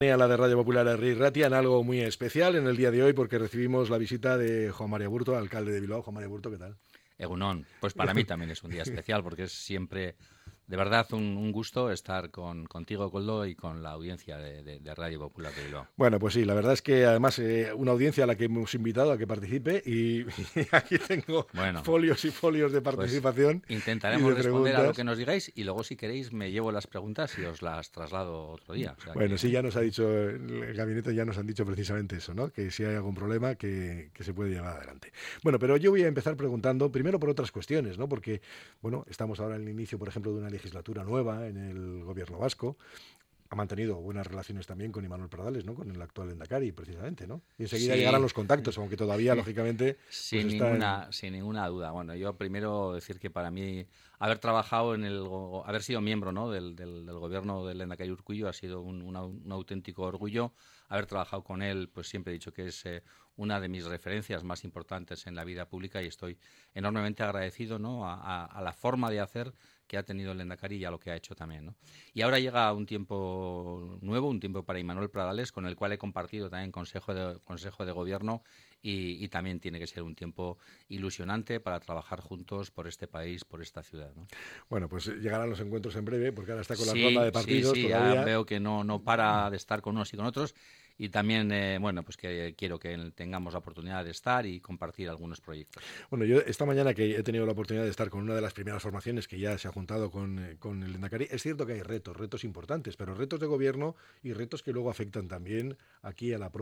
A la de Radio Popular Herri Ratia en algo muy especial en el día de hoy porque recibimos la visita de Juan María Burto, alcalde de Bilbao. Juan María Burto, ¿qué tal? Egunon, pues para mí también es un día especial porque es siempre, de verdad, un gusto estar contigo, Coldo, y con la audiencia de Radio Popular de Bilbao. Bueno, pues sí, la verdad es que además una audiencia a la que hemos invitado a que participe y aquí tengo folios y folios de participación. Pues intentaremos responder a lo que nos digáis y luego si queréis me llevo las preguntas y os las traslado otro día. O sea bueno, sí, ya nos ha dicho, el gabinete ya nos han dicho precisamente eso, ¿no? Que si hay algún problema que se puede llevar adelante. Bueno, pero yo voy a empezar preguntando primero por otras cuestiones, ¿no? Porque, bueno, estamos ahora en el inicio, por ejemplo, de una legislatura nueva en el gobierno vasco. Ha mantenido buenas relaciones también con Imanol Pradales, ¿no? Con el actual Lehendakari, precisamente, ¿no? Y enseguida llegarán los contactos, aunque todavía, lógicamente... Sin ninguna duda. Bueno, yo primero decir que para mí haber trabajado haber sido miembro, ¿no? del gobierno del Lehendakari Urkullu ha sido un auténtico orgullo. Haber trabajado con él, pues siempre he dicho que es una de mis referencias más importantes en la vida pública y estoy enormemente agradecido, ¿no? a la forma de hacer que ha tenido el Lehendakari y a lo que ha hecho también, ¿no? Y ahora llega un tiempo nuevo, un tiempo para Imanol Pradales, con el cual he compartido también consejo de gobierno y también tiene que ser un tiempo ilusionante para trabajar juntos por este país, por esta ciudad, ¿no? Bueno, pues llegarán los encuentros en breve, porque ahora está con la ronda de partidos. Sí, ya veo que no para de estar con unos y con otros. Y también, bueno, pues que quiero que tengamos la oportunidad de estar y compartir algunos proyectos. Bueno, yo esta mañana que he tenido la oportunidad de estar con una de las primeras formaciones que ya se ha juntado con el Lehendakari, es cierto que hay retos importantes, pero retos de gobierno y retos que luego afectan también aquí al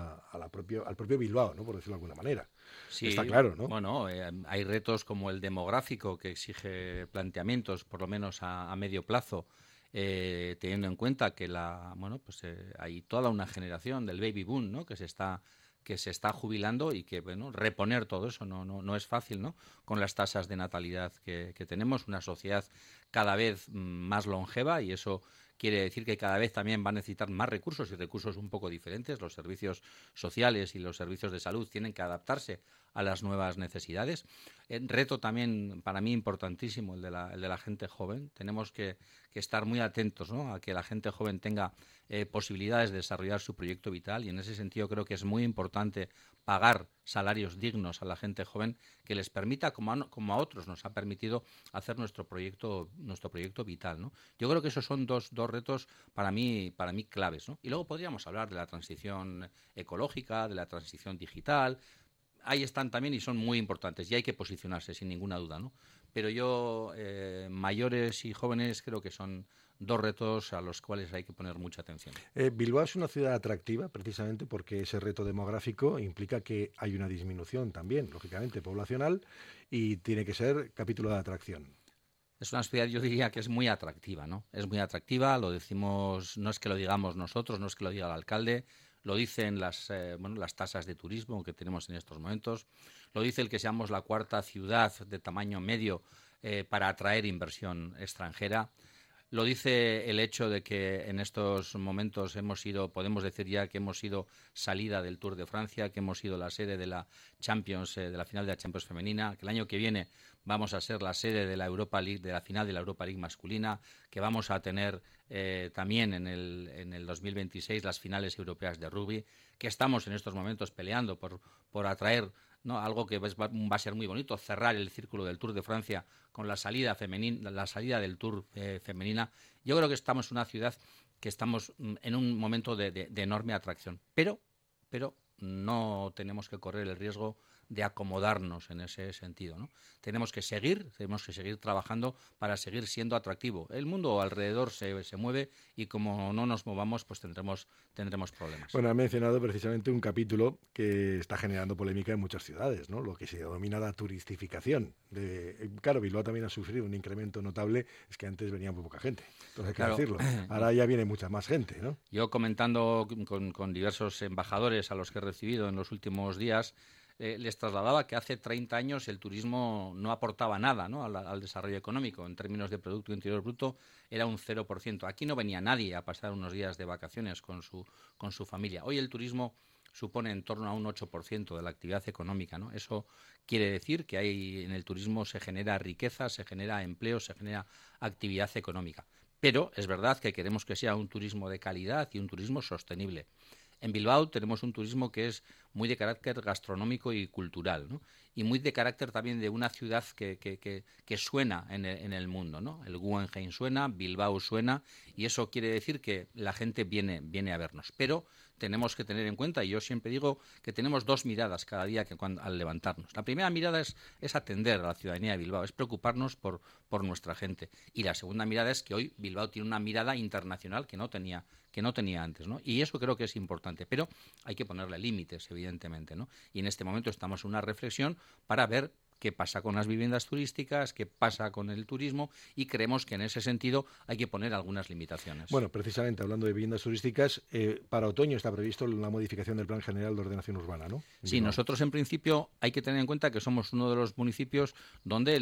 propio Bilbao, ¿no? Por decirlo de alguna manera. Sí, está claro, ¿no? Bueno, hay retos como el demográfico que exige planteamientos, por lo menos a medio plazo. Teniendo en cuenta que hay toda una generación del baby boom, ¿no? que se está jubilando y que bueno, reponer todo eso no es fácil, ¿no? Con las tasas de natalidad que tenemos, una sociedad cada vez más longeva y eso quiere decir que cada vez también va a necesitar más recursos y recursos un poco diferentes. Los servicios sociales y los servicios de salud tienen que adaptarse a las nuevas necesidades. Reto también para mí importantísimo el de la gente joven. Tenemos que estar muy atentos, ¿no? A que la gente joven tenga posibilidades de desarrollar su proyecto vital y en ese sentido creo que es muy importante pagar salarios dignos a la gente joven que les permita, como a otros nos ha permitido hacer nuestro proyecto vital, ¿no? Yo creo que esos son dos retos para mí claves, ¿no? Y luego podríamos hablar de la transición ecológica, de la transición digital. Ahí están también y son muy importantes y hay que posicionarse sin ninguna duda, ¿no? Pero yo, mayores y jóvenes, creo que son dos retos a los cuales hay que poner mucha atención. Bilbao es una ciudad atractiva precisamente porque ese reto demográfico implica que hay una disminución también, lógicamente, poblacional y tiene que ser capítulo de atracción. Es una ciudad, yo diría que es muy atractiva, ¿no? Es muy atractiva, lo decimos, no es que lo digamos nosotros, no es que lo diga el alcalde, lo dicen las tasas de turismo que tenemos en estos momentos, lo dice el que seamos la cuarta ciudad de tamaño medio para atraer inversión extranjera. Lo dice el hecho de que en estos momentos podemos decir ya que hemos sido salida del Tour de Francia, que hemos sido la sede de la Champions, de la final de la Champions femenina, que el año que viene vamos a ser la sede de la Europa League, de la final de la Europa League masculina, que vamos a tener también en el 2026 las finales europeas de rugby, que estamos en estos momentos peleando por atraer, ¿no? Algo que va a ser muy bonito, cerrar el círculo del Tour de Francia con la salida del Tour femenina. Yo creo que estamos en una ciudad que estamos en un momento de enorme atracción, pero no tenemos que correr el riesgo de acomodarnos en ese sentido, ¿no? Tenemos que seguir trabajando para seguir siendo atractivo. El mundo alrededor se mueve y como no nos movamos, pues tendremos problemas. Bueno, ha mencionado precisamente un capítulo que está generando polémica en muchas ciudades, ¿no? Lo que se denomina la turistificación. Claro, Bilbao también ha sufrido un incremento notable, es que antes venía muy poca gente, entonces hay que decirlo. Ahora ya viene mucha más gente, ¿no? Yo comentando con diversos embajadores a los que he recibido en los últimos días, les trasladaba que hace 30 años el turismo no aportaba nada, ¿no? al desarrollo económico. En términos de Producto Interior Bruto era un 0%. Aquí no venía nadie a pasar unos días de vacaciones con su familia. Hoy el turismo supone en torno a un 8% de la actividad económica, ¿no? Eso quiere decir que en el turismo se genera riqueza, se genera empleo, se genera actividad económica. Pero es verdad que queremos que sea un turismo de calidad y un turismo sostenible. En Bilbao tenemos un turismo que es muy de carácter gastronómico y cultural, ¿no? Y muy de carácter también de una ciudad que suena en el mundo, ¿no? El Guggenheim suena, Bilbao suena, y eso quiere decir que la gente viene a vernos. Pero tenemos que tener en cuenta, y yo siempre digo que tenemos dos miradas cada día al levantarnos. La primera mirada es atender a la ciudadanía de Bilbao, es preocuparnos por nuestra gente. Y la segunda mirada es que hoy Bilbao tiene una mirada internacional que no tenía antes, ¿no? Y eso creo que es importante, pero hay que ponerle límites, evidentemente, ¿no? Y en este momento estamos en una reflexión para ver qué pasa con las viviendas turísticas, qué pasa con el turismo, y creemos que en ese sentido hay que poner algunas limitaciones. Bueno, precisamente hablando de viviendas turísticas, para otoño está previsto la modificación del Plan General de Ordenación Urbana, ¿no? Sí, nosotros en principio hay que tener en cuenta que somos uno de los municipios donde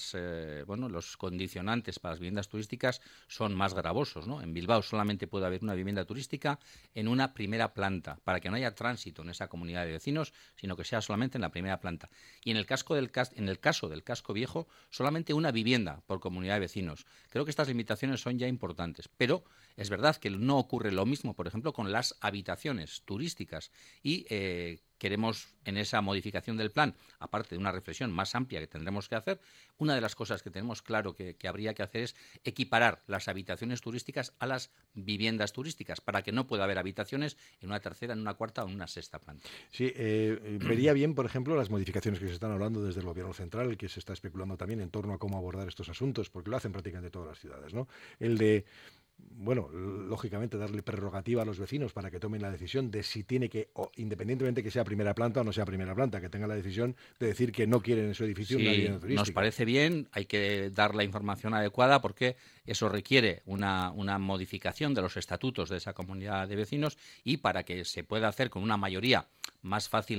los condicionantes para las viviendas turísticas son más gravosos, ¿no? En Bilbao solamente puede haber una vivienda turística en una primera planta, para que no haya tránsito en esa comunidad de vecinos, sino que sea solamente en la primera planta. Y en el caso del casco viejo, solamente una vivienda por comunidad de vecinos. Creo que estas limitaciones son ya importantes, pero es verdad que no ocurre lo mismo, por ejemplo, con las habitaciones turísticas, y queremos, en esa modificación del plan, aparte de una reflexión más amplia que tendremos que hacer, una de las cosas que tenemos claro que habría que hacer es equiparar las habitaciones turísticas a las viviendas turísticas, para que no pueda haber habitaciones en una tercera, en una cuarta o en una sexta planta. Sí, vería bien, por ejemplo, las modificaciones que se están hablando desde el Gobierno central, que se está especulando también en torno a cómo abordar estos asuntos, porque lo hacen prácticamente todas las ciudades, ¿no? El de, bueno, lógicamente darle prerrogativa a los vecinos para que tomen la decisión de si tiene que, o independientemente que sea primera planta o no sea primera planta, que tengan la decisión de decir que no quieren en su edificio una vivienda turística. Nos parece bien, hay que dar la información adecuada, porque eso requiere una modificación de los estatutos de esa comunidad de vecinos, y para que se pueda hacer con una mayoría más fácil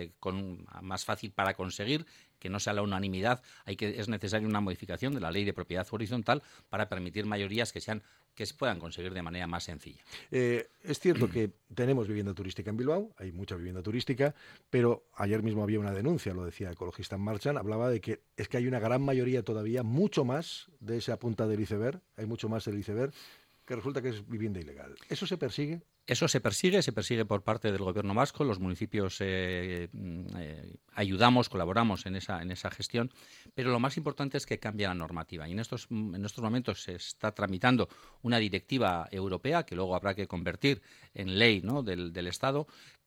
para conseguir que no sea la unanimidad, es necesaria una modificación de la Ley de Propiedad Horizontal para permitir mayorías que se puedan conseguir de manera más sencilla. Es cierto que tenemos vivienda turística en Bilbao, hay mucha vivienda turística, pero ayer mismo había una denuncia, lo decía Ecologista en Marcha, hablaba de que es que hay una gran mayoría todavía, mucho más de esa punta del iceberg, hay mucho más del iceberg, que resulta que es vivienda ilegal. ¿Eso se persigue? Eso se persigue por parte del Gobierno vasco. Los municipios ayudamos, colaboramos en esa gestión, pero lo más importante es que cambie la normativa. Y en estos momentos se está tramitando una directiva europea, que luego habrá que convertir en ley, ¿no?, del Estado,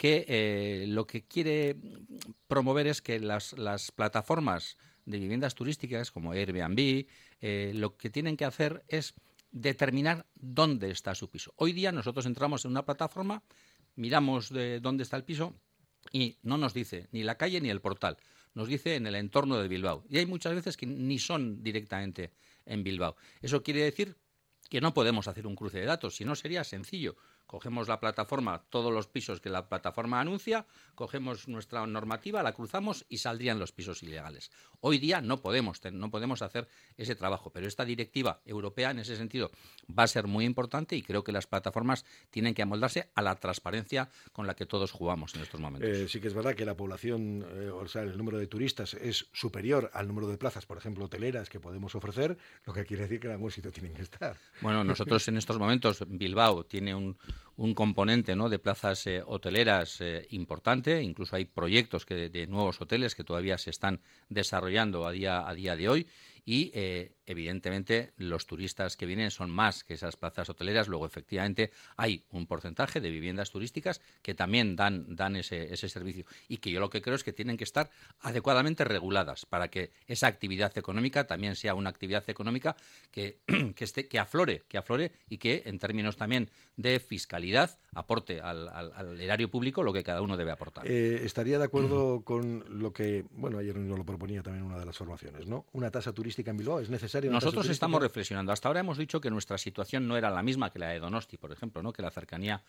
que lo que quiere promover es que las plataformas de viviendas turísticas como Airbnb lo que tienen que hacer es determinar dónde está su piso. Hoy día nosotros entramos en una plataforma, miramos de dónde está el piso y no nos dice ni la calle ni el portal, nos dice en el entorno de Bilbao. Y hay muchas veces que ni son directamente en Bilbao. Eso quiere decir que no podemos hacer un cruce de datos, si no sería sencillo. Cogemos la plataforma, todos los pisos que la plataforma anuncia, cogemos nuestra normativa, la cruzamos y saldrían los pisos ilegales. Hoy día no podemos hacer ese trabajo, pero esta directiva europea en ese sentido va a ser muy importante, y creo que las plataformas tienen que amoldarse a la transparencia con la que todos jugamos en estos momentos. Sí que es verdad que la población, o sea, el número de turistas es superior al número de plazas, por ejemplo, hoteleras que podemos ofrecer, lo que quiere decir que en algún sitio tienen que estar. Bueno, nosotros en estos momentos, Bilbao tiene un componente, ¿no?, de plazas hoteleras importante. Incluso hay proyectos de nuevos hoteles que todavía se están desarrollando a día de hoy, y evidentemente los turistas que vienen son más que esas plazas hoteleras. Luego, efectivamente, hay un porcentaje de viviendas turísticas que también dan ese servicio, y que yo lo que creo es que tienen que estar adecuadamente reguladas para que esa actividad económica también sea una actividad económica que aflore y que, en términos también de fiscalidad, aporte al erario público lo que cada uno debe aportar. Estaría de acuerdo con lo que, bueno, ayer nos lo proponía también una de las formaciones, ¿no? Una tasa turística en Bilbao, ¿es necesario? Nosotros estamos reflexionando. Hasta ahora hemos dicho que nuestra situación no era la misma que la de Donosti, por ejemplo, ¿no?, que la cercanía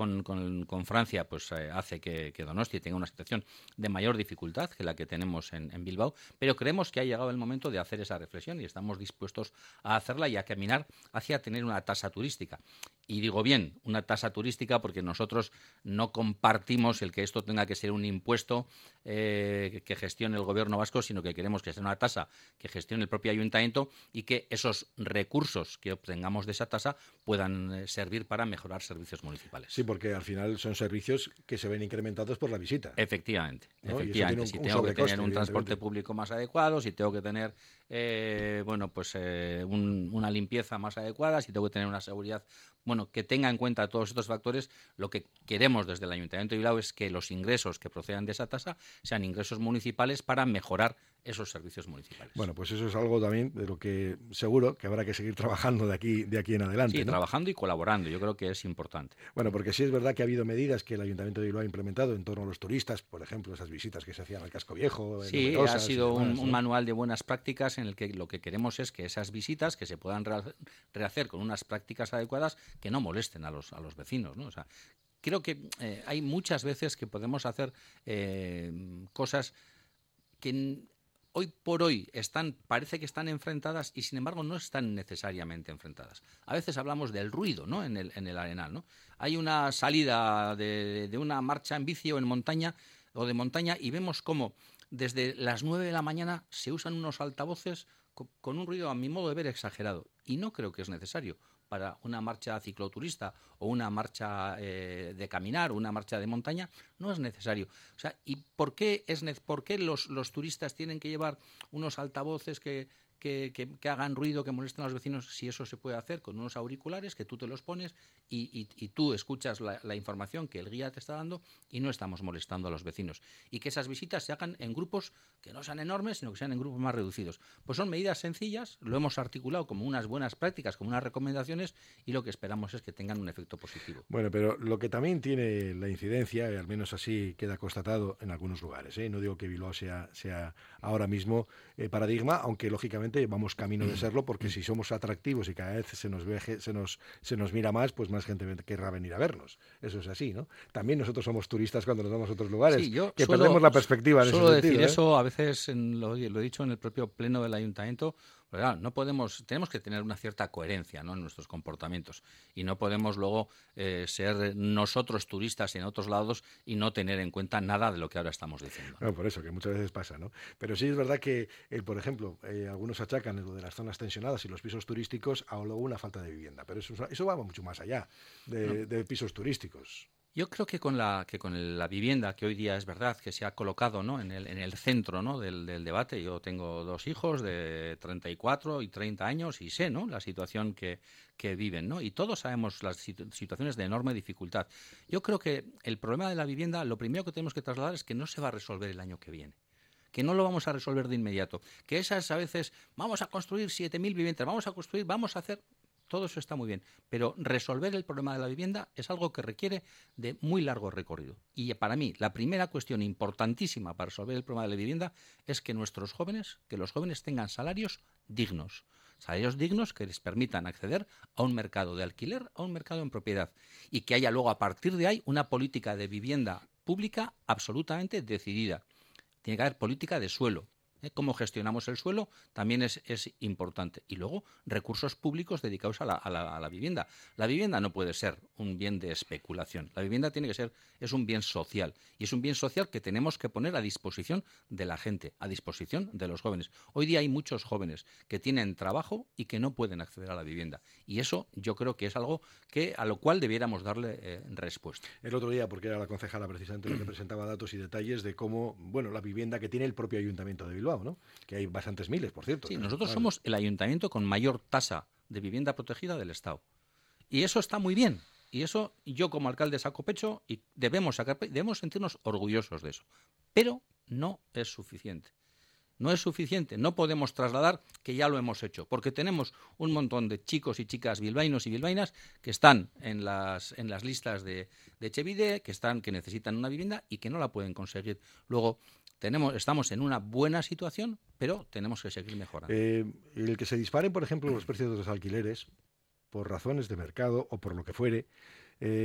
con Francia pues hace que Donosti tenga una situación de mayor dificultad que la que tenemos en Bilbao, pero creemos que ha llegado el momento de hacer esa reflexión y estamos dispuestos a hacerla y a caminar hacia tener una tasa turística. Y digo bien, una tasa turística lógica, porque nosotros no compartimos el que esto tenga que ser un impuesto que gestione el gobierno vasco, sino que queremos que sea una tasa que gestione el propio ayuntamiento y que esos recursos que obtengamos de esa tasa puedan servir para mejorar servicios municipales. Sí, porque al final son servicios que se ven incrementados por la visita. Efectivamente, ¿no? efectivamente. Si tengo que tener un transporte público más adecuado, si tengo que tener una limpieza más adecuada, si tengo que tener una seguridad, que tenga en cuenta todos estos factores, lo que queremos desde el Ayuntamiento de Bilbao es que los ingresos que procedan de esa tasa sean ingresos municipales para mejorar esos servicios municipales. Bueno, pues eso es algo también de lo que seguro que habrá que seguir trabajando de aquí en adelante. Sí, ¿no? Trabajando y colaborando, yo creo que es importante. Bueno, porque sí es verdad que ha habido medidas que el Ayuntamiento de Bilbao ha implementado en torno a los turistas, por ejemplo, esas visitas que se hacían al Casco Viejo. Sí, ha sido un manual de buenas prácticas en el que lo que queremos es que esas visitas que se puedan rehacer con unas prácticas adecuadas que no molesten a los vecinos, ¿no? O sea, creo que hay muchas veces que podemos hacer cosas que hoy por hoy parece que están enfrentadas y sin embargo no están necesariamente enfrentadas. A veces hablamos del ruido, ¿no? en el Arenal, ¿no? Hay una salida de una marcha en bici o en montaña o de montaña y vemos cómo desde las 9 de la mañana se usan unos altavoces con un ruido, a mi modo de ver, exagerado. Y no creo que es necesario para una marcha cicloturista o una marcha de caminar o una marcha de montaña, no es necesario. O sea, ¿y por qué los turistas tienen que llevar unos altavoces que hagan ruido, que molesten a los vecinos, si eso se puede hacer con unos auriculares que tú te los pones y tú escuchas la información que el guía te está dando y no estamos molestando a los vecinos? Y que esas visitas se hagan en grupos que no sean enormes, sino que sean en grupos más reducidos. Pues son medidas sencillas, lo hemos articulado como unas buenas prácticas, como unas recomendaciones, y lo que esperamos es que tengan un efecto positivo. Bueno, pero lo que también tiene la incidencia, y al menos así queda constatado en algunos lugares, no digo que Bilbao sea ahora mismo paradigma, aunque lógicamente vamos camino de serlo, porque si somos atractivos y cada vez se nos mira más, pues más gente querrá venir a vernos. Eso es así, ¿no? También nosotros somos turistas cuando nos vamos a otros lugares, sí, perdemos la perspectiva en ese sentido. Decir eso, a veces lo he dicho en el propio pleno del ayuntamiento. Pero claro, tenemos que tener una cierta coherencia, ¿no?, en nuestros comportamientos, y no podemos luego ser nosotros turistas en otros lados y no tener en cuenta nada de lo que ahora estamos diciendo, ¿no? No, por eso, que muchas veces pasa, ¿no? Pero sí es verdad que, por ejemplo, algunos achacan lo de las zonas tensionadas y los pisos turísticos a luego una falta de vivienda, pero eso va mucho más allá de pisos turísticos. Yo creo que con la vivienda, que hoy día es verdad que se ha colocado, ¿no?, en el centro, ¿no?, del debate. Yo tengo 2 hijos de 34 y 30 años y sé, ¿no?, la situación que viven, ¿no? Y todos sabemos las situaciones de enorme dificultad. Yo creo que el problema de la vivienda, lo primero que tenemos que trasladar es que no se va a resolver el año que viene, que no lo vamos a resolver de inmediato, que esas a veces vamos a construir 7.000 viviendas, vamos a hacer... Todo eso está muy bien, pero resolver el problema de la vivienda es algo que requiere de muy largo recorrido. Y para mí, la primera cuestión importantísima para resolver el problema de la vivienda es que los jóvenes tengan salarios dignos que les permitan acceder a un mercado de alquiler, a un mercado en propiedad, y que haya luego a partir de ahí una política de vivienda pública absolutamente decidida. Tiene que haber política de suelo. Cómo gestionamos el suelo también es importante. Y luego, recursos públicos dedicados a la vivienda. La vivienda no puede ser un bien de especulación. La vivienda es un bien social. Y es un bien social que tenemos que poner a disposición de la gente, a disposición de los jóvenes. Hoy día hay muchos jóvenes que tienen trabajo y que no pueden acceder a la vivienda. Y eso yo creo que es algo a lo cual debiéramos darle respuesta. El otro día, porque era la concejala precisamente la que presentaba datos y detalles de cómo, la vivienda que tiene el propio Ayuntamiento de Bilbao, ¿no?, que hay bastantes miles, por cierto. Sí, nosotros somos el ayuntamiento con mayor tasa de vivienda protegida del Estado. Y eso está muy bien. Y eso yo como alcalde saco pecho y debemos sentirnos orgullosos de eso. Pero no es suficiente. No es suficiente, no podemos trasladar que ya lo hemos hecho, porque tenemos un montón de chicos y chicas bilbaínos y bilbaínas que están en las listas de Etxebide, que necesitan una vivienda y que no la pueden conseguir. Luego estamos en una buena situación, pero tenemos que seguir mejorando. El que se disparen, por ejemplo, los precios de los alquileres, por razones de mercado o por lo que fuere,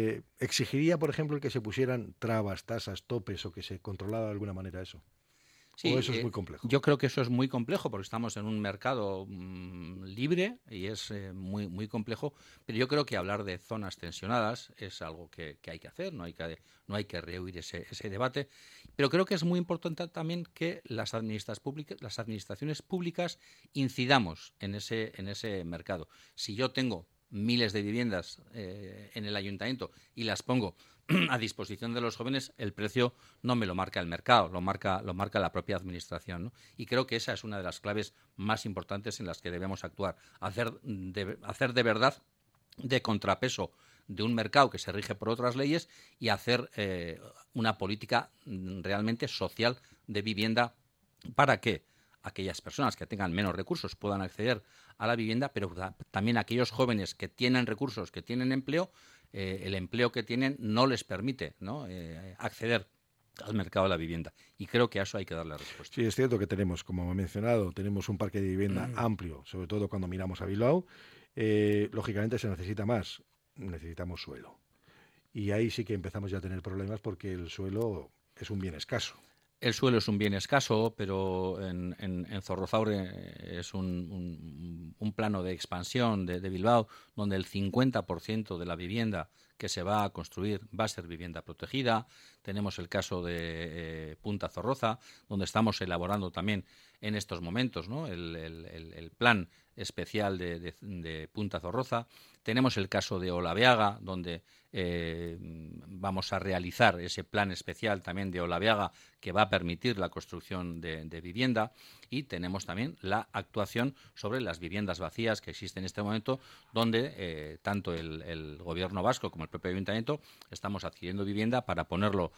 exigiría, por ejemplo, el que se pusieran trabas, tasas, topes o que se controlara de alguna manera eso. Sí, ¿O eso es muy complejo? Yo creo que eso es muy complejo porque estamos en un mercado libre y es muy complejo, pero yo creo que hablar de zonas tensionadas es algo que hay que hacer, no hay que rehuir ese debate, pero creo que es muy importante también que las administraciones públicas incidamos en ese mercado. Si yo tengo miles de viviendas en el ayuntamiento y las pongo a disposición de los jóvenes, el precio no me lo marca el mercado, lo marca la propia administración, ¿no? Y creo que esa es una de las claves más importantes en las que debemos actuar, hacer de verdad de contrapeso de un mercado que se rige por otras leyes y hacer una política realmente social de vivienda para que aquellas personas que tengan menos recursos puedan acceder a la vivienda, pero también aquellos jóvenes que tienen recursos, que tienen empleo, el empleo que tienen no les permite, ¿no? Acceder al mercado de la vivienda. Y creo que a eso hay que darle respuesta. Sí, es cierto que tenemos, como he mencionado, tenemos un parque de vivienda amplio, sobre todo cuando miramos a Bilbao. Lógicamente se necesita más, necesitamos suelo. Y ahí sí que empezamos ya a tener problemas porque el suelo es un bien escaso. El suelo es un bien escaso, pero en Zorrozaurre es un plano de expansión de Bilbao donde el 50% de la vivienda que se va a construir va a ser vivienda protegida. Tenemos el caso de Punta Zorroza, donde estamos elaborando también en estos momentos, ¿no? el plan especial de Punta Zorroza. Tenemos el caso de Olabeaga, donde vamos a realizar ese plan especial también de Olabeaga que va a permitir la construcción de vivienda, y tenemos también la actuación sobre las viviendas vacías que existen en este momento, donde tanto el gobierno vasco como el propio ayuntamiento estamos adquiriendo vivienda para ponerla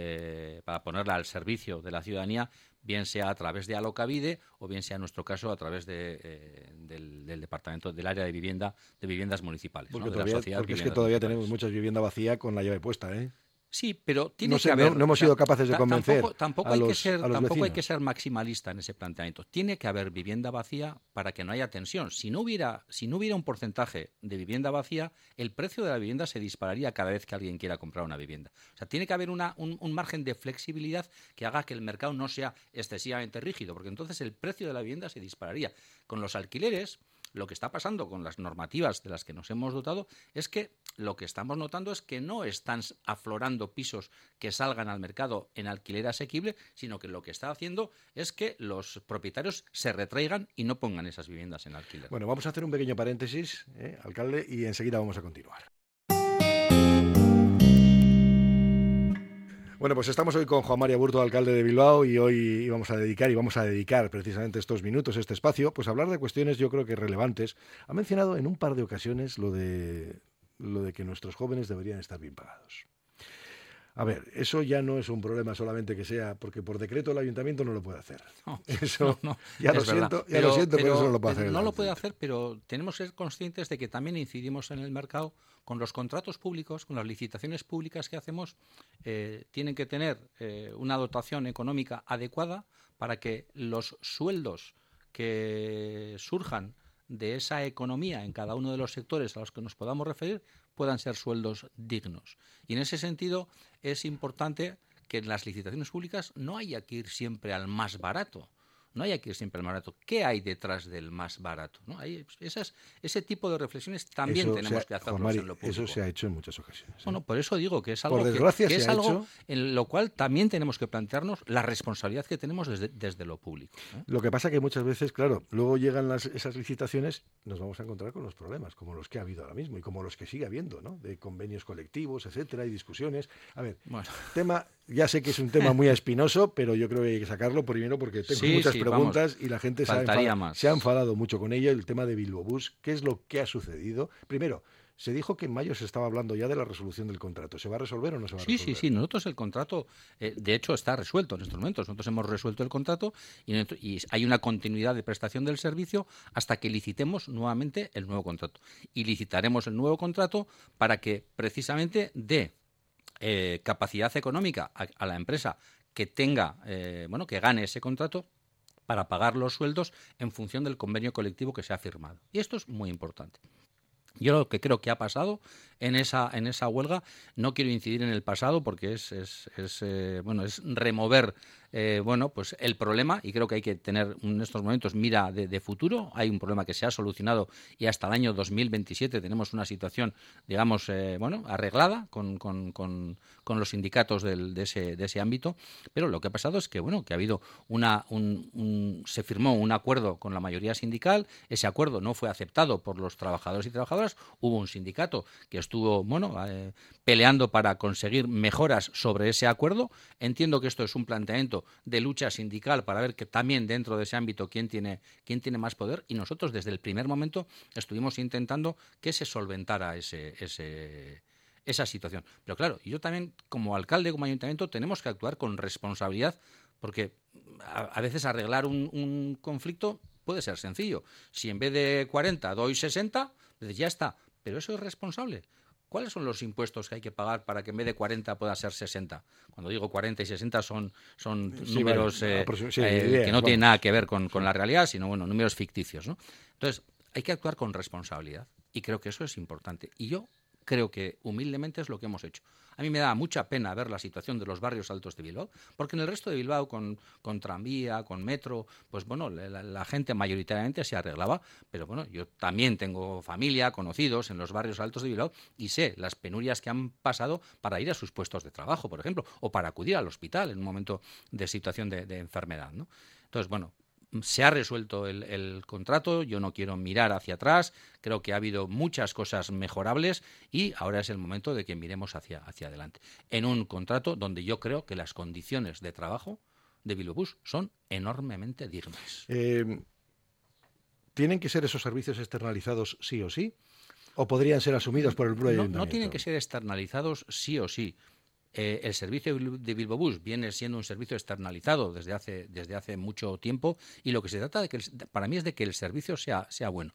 al servicio de la ciudadanía, bien sea a través de Alokabide o bien sea en nuestro caso a través del departamento del área de viviendas municipales. Porque, ¿no? porque es que todavía tenemos muchas viviendas vacías con la llave puesta, ¿eh? Sí, pero tiene que haber... No hemos sido capaces de convencer tampoco a los hay que ser maximalista en ese planteamiento. Tiene que haber vivienda vacía para que no haya tensión. Si no hubiera un porcentaje de vivienda vacía, el precio de la vivienda se dispararía cada vez que alguien quiera comprar una vivienda. O sea, tiene que haber un margen de flexibilidad que haga que el mercado no sea excesivamente rígido, porque entonces el precio de la vivienda se dispararía. Con los alquileres, lo que está pasando con las normativas de las que nos hemos dotado es que lo que estamos notando es que no están aflorando pisos que salgan al mercado en alquiler asequible, sino que lo que está haciendo es que los propietarios se retraigan y no pongan esas viviendas en alquiler. Bueno, vamos a hacer un pequeño paréntesis, alcalde, y enseguida vamos a continuar. Bueno, pues estamos hoy con Juan María Burto, alcalde de Bilbao, y hoy vamos a dedicar precisamente estos minutos, este espacio, pues a hablar de cuestiones yo creo que relevantes. Ha mencionado en un par de ocasiones lo de que nuestros jóvenes deberían estar bien pagados. A ver, eso ya no es un problema solamente que sea porque por decreto el ayuntamiento no lo puede hacer. Eso ya lo siento, pero eso no lo puede hacer. No lo puede hacer, pero tenemos que ser conscientes de que también incidimos en el mercado con los contratos públicos, con las licitaciones públicas que hacemos. Tienen que tener una dotación económica adecuada para que los sueldos que surjan de esa economía en cada uno de los sectores a los que nos podamos referir puedan ser sueldos dignos. Y en ese sentido es importante que en las licitaciones públicas no haya que ir siempre al más barato. No hay que ir siempre al más barato. ¿Qué hay detrás del más barato? ¿No? Ese tipo de reflexiones también tenemos que hacerlos en lo público. Eso se ha hecho en muchas ocasiones. Bueno, por eso digo que es algo, en lo cual también tenemos que plantearnos la responsabilidad que tenemos desde lo público. Lo que pasa que muchas veces, claro, luego llegan esas licitaciones, nos vamos a encontrar con los problemas, como los que ha habido ahora mismo y como los que sigue habiendo, ¿no? De convenios colectivos, etcétera, y discusiones. A ver, ya sé que es un tema muy espinoso, pero yo creo que hay que sacarlo primero porque tengo muchas preguntas y la gente se ha enfadado mucho con ello. El tema de Bilbobús, ¿qué es lo que ha sucedido? Primero, se dijo que en mayo se estaba hablando ya de la resolución del contrato. ¿Se va a resolver o no se va a resolver? Sí. Nosotros el contrato, de hecho, está resuelto en estos momentos. Nosotros hemos resuelto el contrato y hay una continuidad de prestación del servicio hasta que licitemos nuevamente el nuevo contrato. Y licitaremos el nuevo contrato para que precisamente dé capacidad económica a la empresa que tenga, que gane ese contrato para pagar los sueldos en función del convenio colectivo que se ha firmado. Y esto es muy importante. Yo lo que creo que ha pasado en esa huelga, no quiero incidir en el pasado porque es remover pues el problema, y creo que hay que tener en estos momentos mira de futuro. Hay un problema que se ha solucionado y hasta el año 2027 tenemos una situación, digamos, arreglada con los sindicatos de ese ámbito, pero lo que ha pasado es que que ha habido se firmó un acuerdo con la mayoría sindical. Ese acuerdo no fue aceptado por los trabajadores y trabajadoras. Hubo un sindicato que estuvo peleando para conseguir mejoras sobre ese acuerdo. Entiendo que esto es un planteamiento de lucha sindical para ver que también dentro de ese ámbito quién tiene más poder, y nosotros desde el primer momento estuvimos intentando que se solventara esa situación. Pero claro, yo también como alcalde, como ayuntamiento, tenemos que actuar con responsabilidad, porque a veces arreglar un conflicto puede ser sencillo. Si en vez de 40 doy 60, pues ya está. Pero eso es responsable. ¿Cuáles son los impuestos que hay que pagar para que en vez de 40 pueda ser 60? Cuando digo 40 y 60 son números que no tienen nada que ver con la realidad, sino números ficticios, ¿no? Entonces, hay que actuar con responsabilidad, y creo que eso es importante. Y yo creo que humildemente es lo que hemos hecho. A mí me da mucha pena ver la situación de los barrios altos de Bilbao, porque en el resto de Bilbao, con tranvía, con metro, pues la gente mayoritariamente se arreglaba. Pero yo también tengo familia, conocidos en los barrios altos de Bilbao, y sé las penurias que han pasado para ir a sus puestos de trabajo, por ejemplo, o para acudir al hospital en un momento de situación de enfermedad, ¿no? Entonces, se ha resuelto el contrato, yo no quiero mirar hacia atrás, creo que ha habido muchas cosas mejorables y ahora es el momento de que miremos hacia adelante. En un contrato donde yo creo que las condiciones de trabajo de Bilbao Bus son enormemente dignas. ¿Tienen que ser esos servicios externalizados sí o sí? ¿O podrían ser asumidos por el propio ayuntamiento? No tienen que ser externalizados sí o sí. El servicio de Bilbao Bus viene siendo un servicio externalizado desde hace mucho tiempo, y lo que se trata para mí es de que el servicio sea bueno.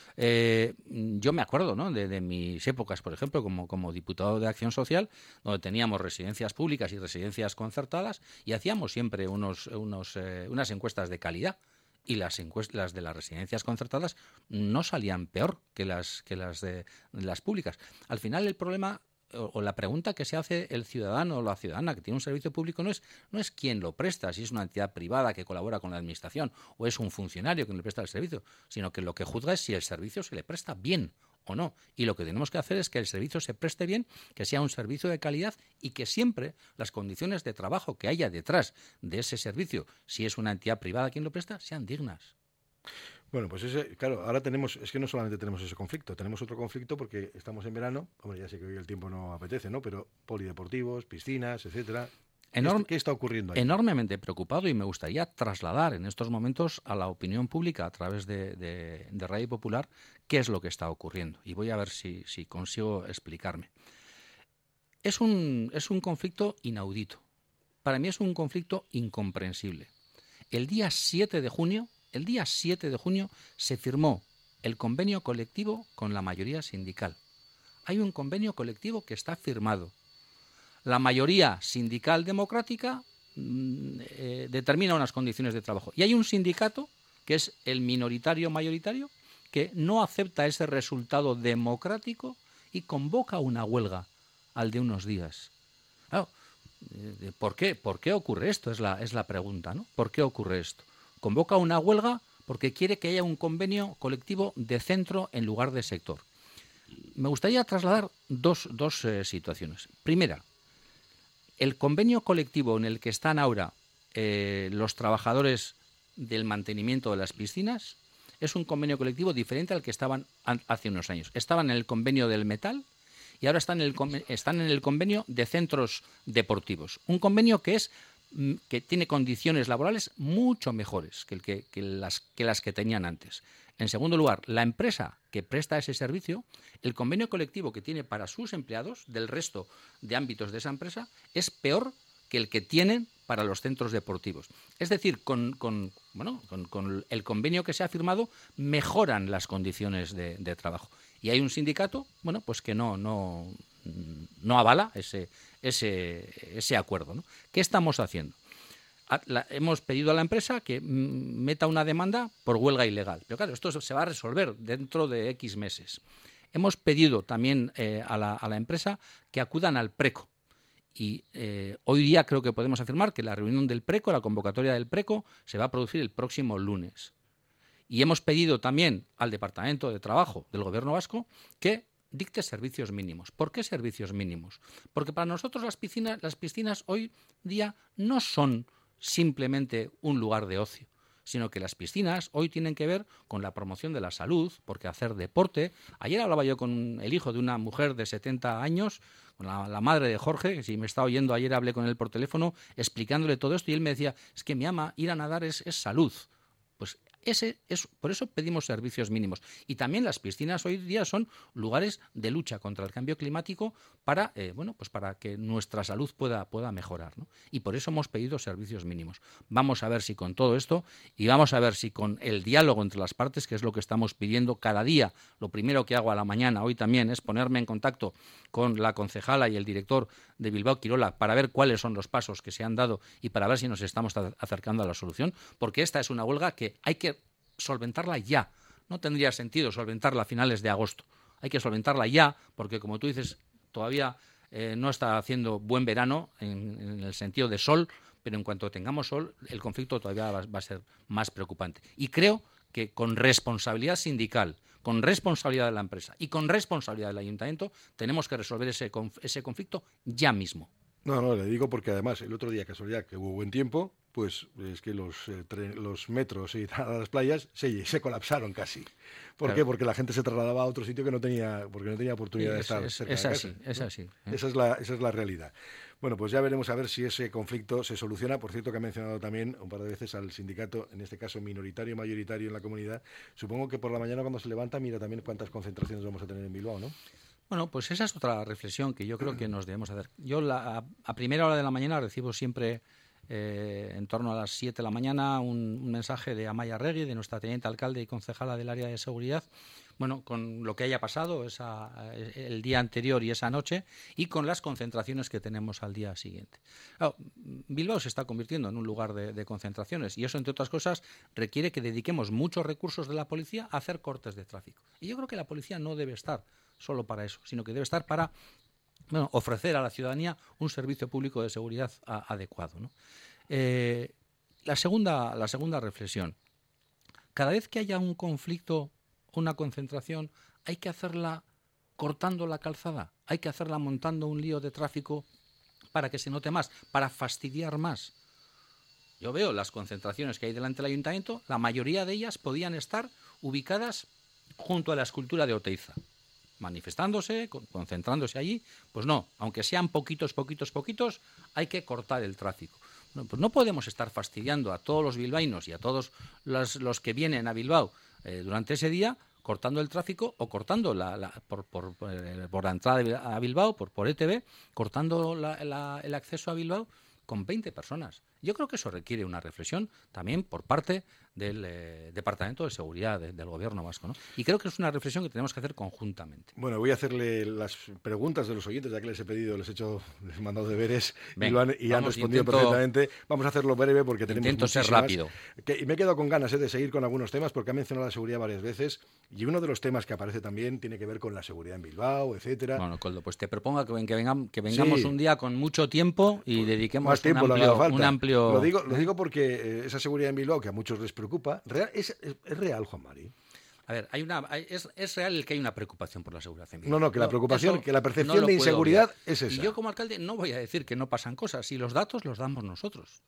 Yo me acuerdo, ¿no?, de mis épocas, por ejemplo, como diputado de Acción Social, donde teníamos residencias públicas y residencias concertadas, y hacíamos siempre unas encuestas de calidad. Y las encuestas de las residencias concertadas no salían peor que las de las públicas. Al final, el problema o la pregunta que se hace el ciudadano o la ciudadana que tiene un servicio público no es quién lo presta, si es una entidad privada que colabora con la administración o es un funcionario que le presta el servicio, sino que lo que juzga es si el servicio se le presta bien o no. Y lo que tenemos que hacer es que el servicio se preste bien, que sea un servicio de calidad, y que siempre las condiciones de trabajo que haya detrás de ese servicio, si es una entidad privada quien lo presta, sean dignas. Bueno, pues claro, ahora es que no solamente tenemos ese conflicto, tenemos otro conflicto porque estamos en verano. Hombre, ya sé que hoy el tiempo no apetece, ¿no? Pero polideportivos, piscinas, etcétera. ¿Qué está ocurriendo ahí? Enormemente preocupado, y me gustaría trasladar en estos momentos a la opinión pública a través de Radio Popular qué es lo que está ocurriendo. Y voy a ver si consigo explicarme. Es un conflicto inaudito. Para mí es un conflicto incomprensible. El día 7 de junio se firmó el convenio colectivo con la mayoría sindical. Hay un convenio colectivo que está firmado. La mayoría sindical democrática determina unas condiciones de trabajo. Y hay un sindicato, que es el minoritario mayoritario, que no acepta ese resultado democrático y convoca una huelga al de unos días. Claro, ¿por qué ocurre esto? Es la pregunta, ¿no? ¿Por qué ocurre esto? Convoca una huelga porque quiere que haya un convenio colectivo de centro en lugar de sector. Me gustaría trasladar dos situaciones. Primera, el convenio colectivo en el que están ahora los trabajadores del mantenimiento de las piscinas es un convenio colectivo diferente al que estaban hace unos años. Estaban en el convenio del metal y ahora están en el convenio de centros deportivos. Un convenio que tiene condiciones laborales mucho mejores que las que tenían antes. En segundo lugar, la empresa que presta ese servicio, el convenio colectivo que tiene para sus empleados del resto de ámbitos de esa empresa es peor que el que tienen para los centros deportivos. Es decir, con el convenio que se ha firmado mejoran las condiciones de trabajo. Y hay un sindicato, pues que no avala ese acuerdo, ¿no? ¿Qué estamos haciendo? Hemos pedido a la empresa que meta una demanda por huelga ilegal. Pero claro, esto se va a resolver dentro de X meses. Hemos pedido también a la empresa que acudan al PRECO. Y hoy día creo que podemos afirmar que la reunión del PRECO, la convocatoria del PRECO, se va a producir el próximo lunes. Y hemos pedido también al Departamento de Trabajo del Gobierno vasco que dicte servicios mínimos. ¿Por qué servicios mínimos? Porque para nosotros las piscinas hoy día no son simplemente un lugar de ocio, sino que las piscinas hoy tienen que ver con la promoción de la salud, porque hacer deporte. Ayer hablaba yo con el hijo de una mujer de 70 años, con la madre de Jorge, que si me está oyendo, ayer hablé con él por teléfono explicándole todo esto y él me decía, es que mi ama, ir a nadar es salud. Pues por eso pedimos servicios mínimos. Y también las piscinas hoy día son lugares de lucha contra el cambio climático para que nuestra salud pueda mejorar, ¿no? Y por eso hemos pedido servicios mínimos. Vamos a ver si con todo esto y vamos a ver si con el diálogo entre las partes, que es lo que estamos pidiendo cada día, lo primero que hago a la mañana, hoy también, es ponerme en contacto con la concejala y el director de Bilbao Quirola para ver cuáles son los pasos que se han dado y para ver si nos estamos acercando a la solución, porque esta es una huelga que hay que solventarla ya. No tendría sentido solventarla a finales de agosto. Hay que solventarla ya porque, como tú dices, todavía no está haciendo buen verano en el sentido de sol, pero en cuanto tengamos sol, el conflicto todavía va a ser más preocupante. Y creo que con responsabilidad sindical, con responsabilidad de la empresa y con responsabilidad del ayuntamiento tenemos que resolver ese conflicto ya mismo. No, le digo porque además el otro día, casualidad, que hubo buen tiempo, pues es que los metros y las playas se colapsaron casi. ¿Por qué? Porque la gente se trasladaba a otro sitio porque no tenía oportunidad de estar cerca de casa. Es así. Esa es la realidad. Bueno, pues ya veremos a ver si ese conflicto se soluciona. Por cierto, que ha mencionado también un par de veces al sindicato, en este caso minoritario, mayoritario en la comunidad. Supongo que por la mañana cuando se levanta mira también cuántas concentraciones vamos a tener en Bilbao, ¿no? Bueno, pues esa es otra reflexión que yo creo que nos debemos hacer. Yo a primera hora de la mañana recibo siempre, en torno a las 7 de la mañana, un mensaje de Amaia Regui, de nuestra teniente alcalde y concejala del área de seguridad, bueno, con lo que haya pasado el día anterior y esa noche y con las concentraciones que tenemos al día siguiente. Claro, Bilbao se está convirtiendo en un lugar de concentraciones y eso, entre otras cosas, requiere que dediquemos muchos recursos de la policía a hacer cortes de tráfico. Y yo creo que la policía no debe estar solo para eso, sino que debe estar para ofrecer a la ciudadanía un servicio público de seguridad adecuado, ¿no? La segunda reflexión. Cada vez que haya un conflicto, una concentración, hay que hacerla cortando la calzada, hay que hacerla montando un lío de tráfico para que se note más, para fastidiar más. Yo veo las concentraciones que hay delante del ayuntamiento, la mayoría de ellas podían estar ubicadas junto a la escultura de Oteiza, manifestándose, concentrándose allí. Pues no, aunque sean poquitos, hay que cortar el tráfico. Bueno, pues no podemos estar fastidiando a todos los bilbaínos y a todos los que vienen a Bilbao durante ese día, cortando el tráfico o cortando por la entrada a Bilbao, por ETB, cortando el acceso a Bilbao con 20 personas. Yo creo que eso requiere una reflexión también por parte del Departamento de Seguridad del Gobierno vasco, ¿no? Y creo que es una reflexión que tenemos que hacer conjuntamente. Bueno, voy a hacerle las preguntas de los oyentes, ya que les he mandado deberes. Venga, y han respondido perfectamente. Vamos a hacerlo breve porque tenemos muchísimas. Ser rápido. Y me he quedado con ganas de seguir con algunos temas porque ha mencionado la seguridad varias veces y uno de los temas que aparece también tiene que ver con la seguridad en Bilbao, etcétera. Bueno, Coldo, pues te propongo que vengamos un día con mucho tiempo y dediquemos más tiempo, un amplio... Lo digo porque esa seguridad en Bilbao, que a muchos les preocupa, ¿es real, Juan Mari? A ver, es real el que hay una preocupación por la seguridad en Bilbao. No, que la preocupación, que la percepción de inseguridad es esa. Y yo como alcalde no voy a decir que no pasan cosas, y los datos los damos nosotros.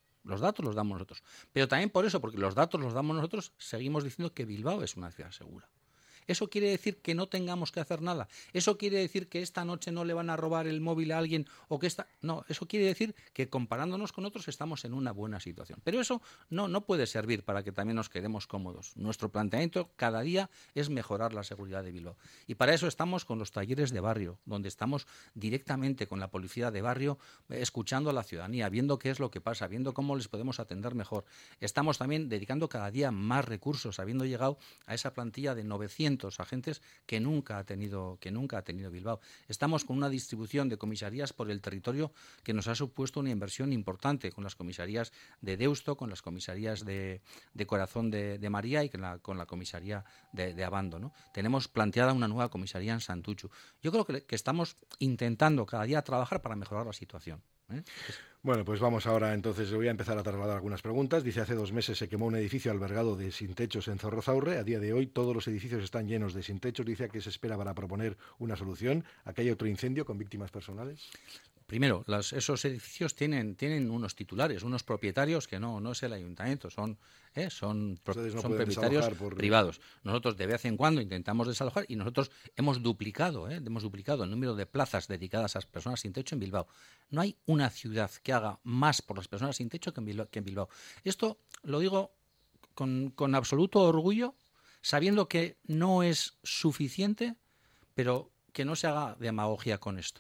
Pero también por eso, porque los datos los damos nosotros, seguimos diciendo que Bilbao es una ciudad segura. ¿Eso quiere decir que no tengamos que hacer nada? ¿Eso quiere decir que esta noche no le van a robar el móvil a alguien? No, eso quiere decir que comparándonos con otros estamos en una buena situación. Pero eso no puede servir para que también nos quedemos cómodos. Nuestro planteamiento cada día es mejorar la seguridad de Bilbao. Y para eso estamos con los talleres de barrio, donde estamos directamente con la policía de barrio, escuchando a la ciudadanía, viendo qué es lo que pasa, viendo cómo les podemos atender mejor. Estamos también dedicando cada día más recursos, habiendo llegado a esa plantilla de 900 500 agentes que nunca ha tenido Bilbao. Estamos con una distribución de comisarías por el territorio que nos ha supuesto una inversión importante, con las comisarías de Deusto, con las comisarías de Corazón de María y con la comisaría de Abando, ¿no? Tenemos planteada una nueva comisaría en Santuchu. Yo creo que estamos intentando cada día trabajar para mejorar la situación. Bueno, pues vamos ahora, entonces voy a empezar a trasladar algunas preguntas. Dice, hace 2 meses se quemó un edificio albergado de sintechos en Zorrozaurre. A día de hoy todos los edificios están llenos de sintechos. Dice, ¿a qué se espera para proponer una solución? ¿A que haya otro incendio con víctimas personales? Primero, esos edificios tienen unos titulares, unos propietarios que no es el ayuntamiento, son propietarios privados. Nosotros de vez en cuando intentamos desalojar y nosotros hemos duplicado el número de plazas dedicadas a las personas sin techo en Bilbao. No hay una ciudad que haga más por las personas sin techo que en Bilbao. Esto lo digo con absoluto orgullo, sabiendo que no es suficiente, pero que no se haga demagogia con esto.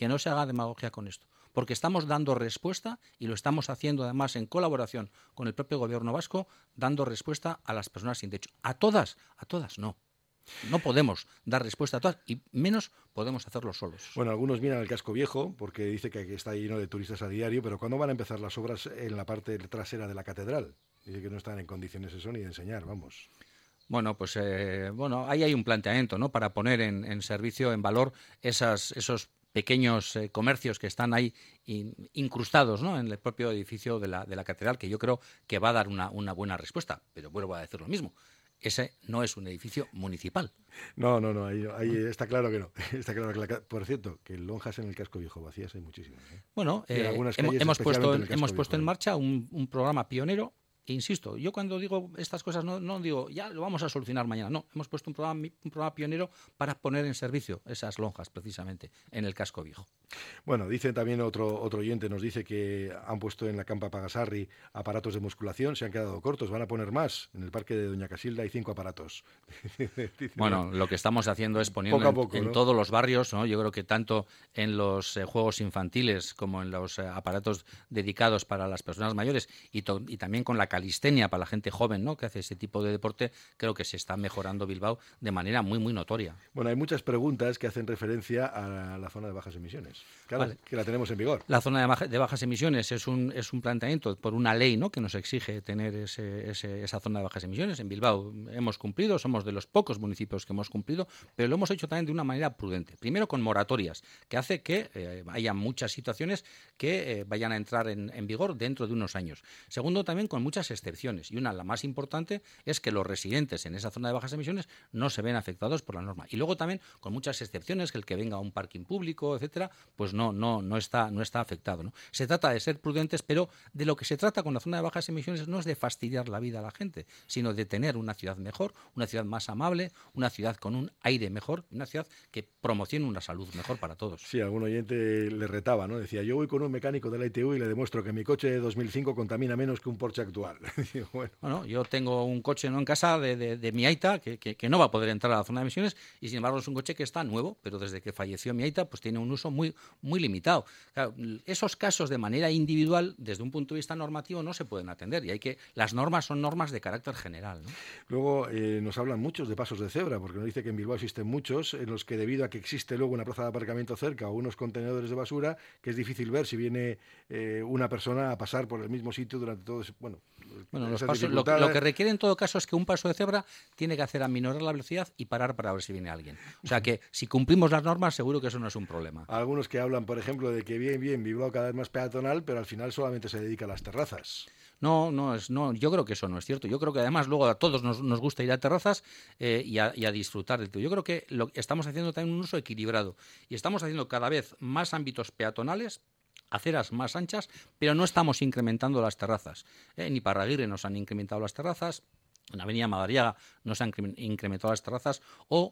Porque estamos dando respuesta, y lo estamos haciendo además en colaboración con el propio gobierno vasco, dando respuesta a las personas sin techo. A todas no. No podemos dar respuesta a todas, y menos podemos hacerlo solos. Bueno, algunos miran el casco viejo porque dice que está lleno de turistas a diario, pero ¿cuándo van a empezar las obras en la parte trasera de la catedral? Dice que no están en condiciones eso ni de enseñar, vamos. Bueno, pues ahí hay un planteamiento, ¿no?, para poner en servicio, en valor esos pequeños comercios que están ahí incrustados, ¿no?, en el propio edificio de la catedral, que yo creo que va a dar una buena respuesta. Pero vuelvo a decir lo mismo. Ese no es un edificio municipal. No, ahí está claro que no. Está claro que por cierto, que lonjas en el casco viejo vacías hay muchísimas. Bueno, hemos puesto en marcha un programa pionero. Insisto, yo cuando digo estas cosas no digo ya lo vamos a solucionar mañana. No, hemos puesto un programa pionero para poner en servicio esas lonjas, precisamente, en el casco viejo. Bueno, dice también otro oyente, nos dice que han puesto en la Campa Pagasarri aparatos de musculación, se han quedado cortos, van a poner más. En el parque de Doña Casilda hay 5 aparatos. Bueno, lo que estamos haciendo es poniendo poco a poco, en todos los barrios, ¿no? Yo creo que tanto en los juegos infantiles como en los aparatos dedicados para las personas mayores y también con la calistenia para la gente joven, ¿no?, que hace ese tipo de deporte, creo que se está mejorando Bilbao de manera muy, muy notoria. Bueno, hay muchas preguntas que hacen referencia a la zona de bajas emisiones. Claro, vale, que la tenemos en vigor. La zona de bajas emisiones es un planteamiento por una ley, ¿no?, que nos exige tener esa zona de bajas emisiones. En Bilbao hemos cumplido, somos de los pocos municipios que hemos cumplido, pero lo hemos hecho también de una manera prudente. Primero, con moratorias, que hace que haya muchas situaciones que vayan a entrar en vigor dentro de unos años. Segundo, también con muchas excepciones, y la más importante es que los residentes en esa zona de bajas emisiones no se ven afectados por la norma. Y luego también con muchas excepciones, que el que venga a un parking público, etcétera, pues no está afectado, ¿no? Se trata de ser prudentes, pero de lo que se trata con la zona de bajas emisiones no es de fastidiar la vida a la gente, sino de tener una ciudad mejor, una ciudad más amable, una ciudad con un aire mejor, una ciudad que promocione una salud mejor para todos. Sí, algún oyente le retaba, ¿no? Decía, yo voy con un mecánico de la ITU y le demuestro que mi coche de 2005 contamina menos que un Porsche actual. Bueno, yo tengo un coche, ¿no?, en casa de mi aita que no va a poder entrar a la zona de emisiones, y sin embargo es un coche que está nuevo, pero desde que falleció mi aita pues tiene un uso muy, muy limitado. Claro, esos casos de manera individual, desde un punto de vista normativo, no se pueden atender, y las normas son normas de carácter general, ¿no? Luego nos hablan muchos de pasos de cebra, porque nos dice que en Bilbao existen muchos en los que, debido a que existe luego una plaza de aparcamiento cerca o unos contenedores de basura, que es difícil ver si viene una persona a pasar por el mismo sitio durante todo ese... Bueno, los pasos, lo que requiere en todo caso es que un paso de cebra tiene que hacer aminorar la velocidad y parar para ver si viene alguien. O sea que si cumplimos las normas, seguro que eso no es un problema. Algunos que hablan, por ejemplo, de que bien, Bilbao cada vez más peatonal, pero al final solamente se dedica a las terrazas. No, yo creo que eso no es cierto. Yo creo que además luego a todos nos gusta ir a terrazas y a disfrutar de todo. Yo creo que estamos haciendo también un uso equilibrado y estamos haciendo cada vez más ámbitos peatonales, aceras más anchas, pero no estamos incrementando las terrazas. Ni Parraguirre nos han incrementado las terrazas, en Avenida Madariaga no se han incrementado las terrazas, o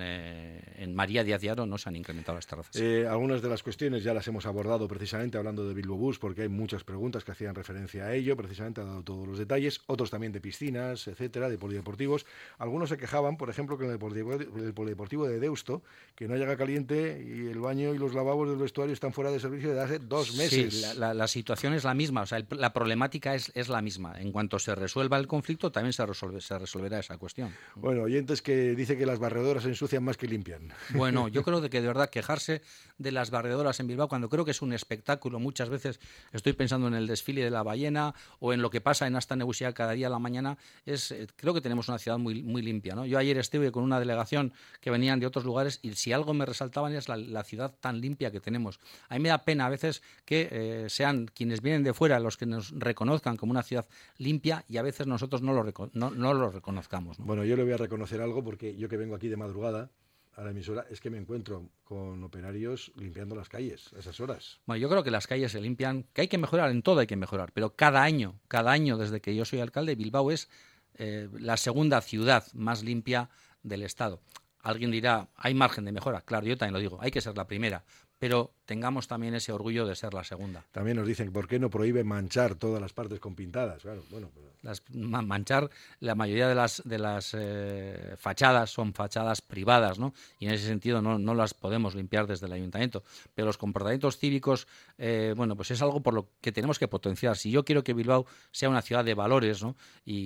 en María Díaz de Haro no se han incrementado las terrazas. Algunas de las cuestiones ya las hemos abordado precisamente hablando de Bilbao Bus, porque hay muchas preguntas que hacían referencia a ello, precisamente ha dado todos los detalles, otros también de piscinas, etcétera, de polideportivos. Algunos se quejaban, por ejemplo, que en el polideportivo de Deusto, que no llega caliente y el baño y los lavabos del vestuario están fuera de servicio desde hace 2 meses. Sí, la situación es la misma, o sea, la problemática es la misma. En cuanto se resuelva el conflicto, también se resuelve se resolverá esa cuestión. Bueno, oyentes que dice que las barredoras ensucian más que limpian. Bueno, yo creo que de verdad quejarse de las barredoras en Bilbao, cuando creo que es un espectáculo, muchas veces estoy pensando en el desfile de la ballena o en lo que pasa en Asta Nagusia cada día a la mañana, creo que tenemos una ciudad muy, muy limpia, ¿no? Yo ayer estuve con una delegación que venían de otros lugares y si algo me resaltaban es la ciudad tan limpia que tenemos. A mí me da pena a veces que sean quienes vienen de fuera los que nos reconozcan como una ciudad limpia y a veces nosotros no lo reconozcamos, ¿no? Bueno, yo le voy a reconocer algo porque yo que vengo aquí de madrugada a la emisora es que me encuentro con operarios limpiando las calles a esas horas. Bueno, yo creo que las calles se limpian, que hay que mejorar, en todo hay que mejorar, pero cada año desde que yo soy alcalde, Bilbao es la segunda ciudad más limpia del Estado. Alguien dirá, hay margen de mejora. Claro, yo también lo digo, hay que ser la primera, pero tengamos también ese orgullo de ser la segunda. También nos dicen, ¿por qué no prohíbe manchar todas las partes con pintadas? Claro, bueno, manchar, la mayoría de las fachadas son fachadas privadas, ¿no? Y en ese sentido no las podemos limpiar desde el ayuntamiento. Pero los comportamientos cívicos, pues es algo por lo que tenemos que potenciar. Si yo quiero que Bilbao sea una ciudad de valores, ¿no?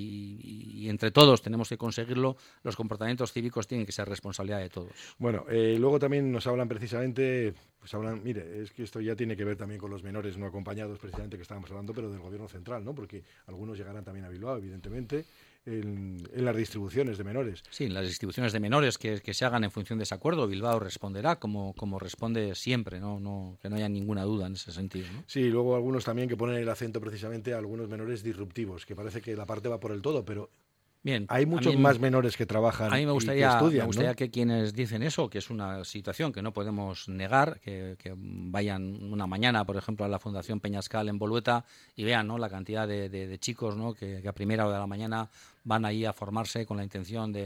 Y entre todos tenemos que conseguirlo, los comportamientos cívicos tienen que ser responsabilidad de todos. Bueno, luego también nos hablan precisamente, mire, es que esto ya tiene que ver también con los menores no acompañados precisamente que estábamos hablando, pero del gobierno central, ¿no? Porque algunos llegarán también a Bilbao, evidentemente, en las distribuciones de menores. Sí, en las distribuciones de menores que se hagan en función de ese acuerdo, Bilbao responderá como responde siempre, ¿no? Que no haya ninguna duda en ese sentido, ¿no? Sí, luego algunos también que ponen el acento precisamente a algunos menores disruptivos, que parece que la parte va por el todo, pero bien, hay muchos más menores que trabajan. A mí me gustaría, y que estudian, me gustaría, ¿no? que quienes dicen eso, que es una situación que no podemos negar, que vayan una mañana, por ejemplo, a la Fundación Peñascal en Bolueta y vean, ¿no?, la cantidad de chicos, ¿no?, que a primera hora de la mañana van ahí a formarse con la intención de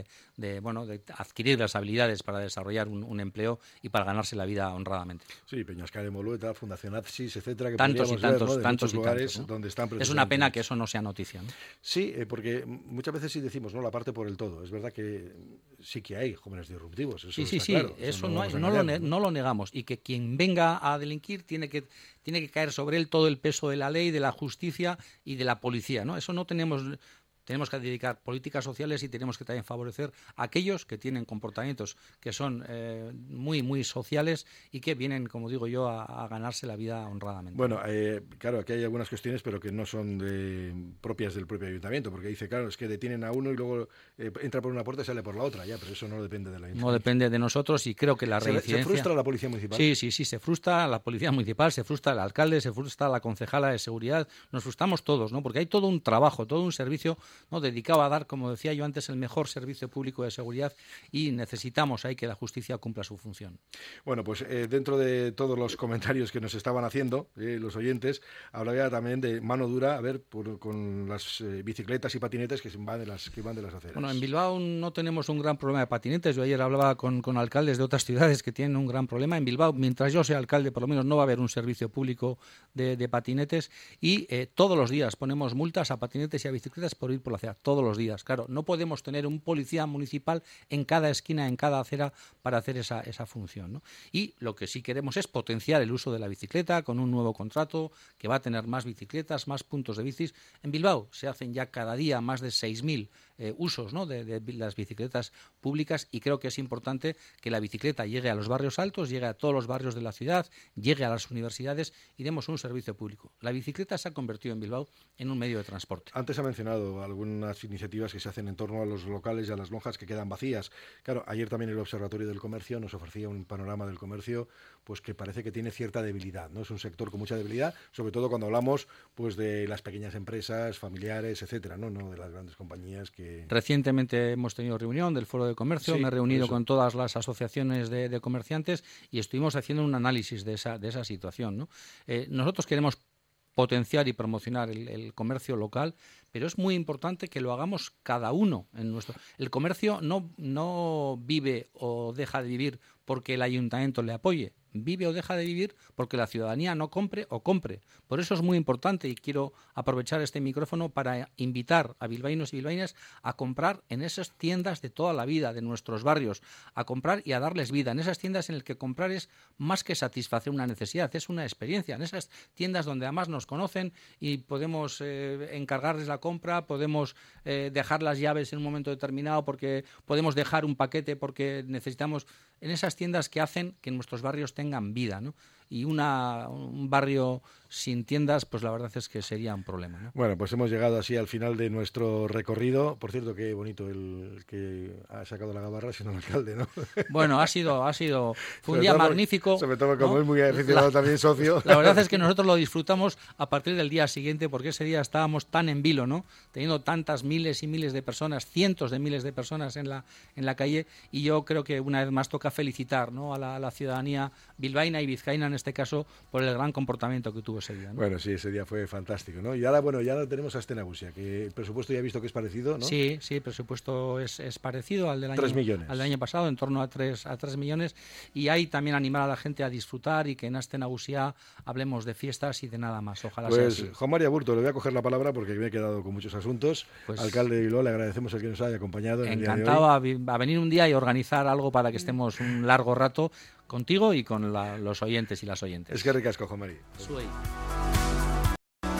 adquirir las habilidades para desarrollar un empleo y para ganarse la vida honradamente. Sí, Peñascal en Bolueta, Fundación ATSIS, etcétera, que tantos y tantos, ver, ¿no?, tantos lugares, ¿no?, donde están. Es una pena que eso no sea noticia, ¿no? Sí, porque muchas veces sí decimos, ¿no?, la parte por el todo. Es verdad que sí que hay jóvenes disruptivos. Eso sí, claro. Eso no lo negamos. Y que quien venga a delinquir tiene que caer sobre él todo el peso de la ley, de la justicia y de la policía, ¿no? Eso no tenemos que dedicar políticas sociales y tenemos que también favorecer a aquellos que tienen comportamientos que son muy, muy sociales y que vienen, como digo yo, a ganarse la vida honradamente. Bueno, claro, aquí hay algunas cuestiones, pero que no son propias del propio ayuntamiento, porque dice, claro, es que detienen a uno y luego entra por una puerta y sale por la otra, ya, pero eso no depende del ayuntamiento. No depende de nosotros y creo que la reincidencia... ¿Se frustra la policía municipal? Sí, se frustra la policía municipal, se frustra el alcalde, se frustra la concejala de seguridad, nos frustramos todos, ¿no? Porque hay todo un trabajo, todo un servicio, ¿no?, dedicado a dar, como decía yo antes, el mejor servicio público de seguridad y necesitamos ahí que la justicia cumpla su función. Bueno, pues dentro de todos los comentarios que nos estaban haciendo los oyentes, hablaba también de mano dura, a ver, con las bicicletas y patinetes que van de las aceras. Bueno, en Bilbao no tenemos un gran problema de patinetes. Yo ayer hablaba con alcaldes de otras ciudades que tienen un gran problema. En Bilbao, mientras yo sea alcalde, por lo menos no va a haber un servicio público de patinetes y todos los días ponemos multas a patinetes y a bicicletas por ir por la acera. Todos los días, claro. No podemos tener un policía municipal en cada esquina, en cada acera, para hacer esa función, ¿no? Y lo que sí queremos es potenciar el uso de la bicicleta con un nuevo contrato que va a tener más bicicletas, más puntos de bicis. En Bilbao se hacen ya cada día más de 6.000 usos, ¿no?, de las bicicletas públicas y creo que es importante que la bicicleta llegue a los barrios altos, llegue a todos los barrios de la ciudad, llegue a las universidades y demos un servicio público. La bicicleta se ha convertido en Bilbao en un medio de transporte. Antes ha mencionado algunas iniciativas que se hacen en torno a los locales y a las lonjas que quedan vacías. Claro, ayer también el Observatorio del Comercio nos ofrecía un panorama del comercio pues que parece que tiene cierta debilidad, ¿no? Es un sector con mucha debilidad, sobre todo cuando hablamos pues de las pequeñas empresas, familiares, etcétera, no de las grandes compañías que... Recientemente hemos tenido reunión del Foro de Comercio, sí, me he reunido con todas las asociaciones de comerciantes y estuvimos haciendo un análisis de esa situación, ¿no? Nosotros queremos potenciar y promocionar el comercio local, pero es muy importante que lo hagamos cada uno en nuestro... El comercio no vive o deja de vivir porque el ayuntamiento le apoye. Vive o deja de vivir porque la ciudadanía no compre o compre. Por eso es muy importante, y quiero aprovechar este micrófono para invitar a bilbaínos y bilbaínas a comprar en esas tiendas de toda la vida, de nuestros barrios, a comprar y a darles vida. En esas tiendas en las que comprar es más que satisfacer una necesidad, es una experiencia. En esas tiendas donde además nos conocen y podemos encargarles la compra, podemos dejar las llaves en un momento determinado, porque podemos dejar un paquete porque necesitamos, en esas tiendas que hacen que nuestros barrios tengan vida, ¿no? Y un barrio sin tiendas, pues la verdad es que sería un problema, ¿no? Bueno, pues hemos llegado así al final de nuestro recorrido. Por cierto, qué bonito el que ha sacado la gabarra, sino el alcalde, ¿no? Bueno, fue un día magnífico. Sobre todo como es muy aficionado también, socio. La verdad es que nosotros lo disfrutamos a partir del día siguiente, porque ese día estábamos tan en vilo, ¿no? Teniendo tantas miles y miles de personas, cientos de miles de personas en la calle, y yo creo que una vez más toca felicitar, ¿no?, a la ciudadanía bilbaína y vizcaína, en este caso, por el gran comportamiento que tuvo ese día, ¿no? Bueno, sí, ese día fue fantástico, ¿no? Y ahora, bueno, ya tenemos a Astenagusia, que el presupuesto ya he visto que es parecido, ¿no? Sí, el presupuesto es parecido al del año, 3 millones. al del año pasado, en torno a 3 millones, y hay también animar a la gente a disfrutar y que en Astenagusia hablemos de fiestas y de nada más. Ojalá sea así. Juan María Burto, le voy a coger la palabra porque me he quedado con muchos asuntos. Pues, alcalde de Bilbao, le agradecemos el que nos haya acompañado en el día de hoy. Encantado a venir un día y organizar algo para que estemos un largo rato contigo y con los oyentes y las oyentes. Es que ricasco, Juan María. Zuei.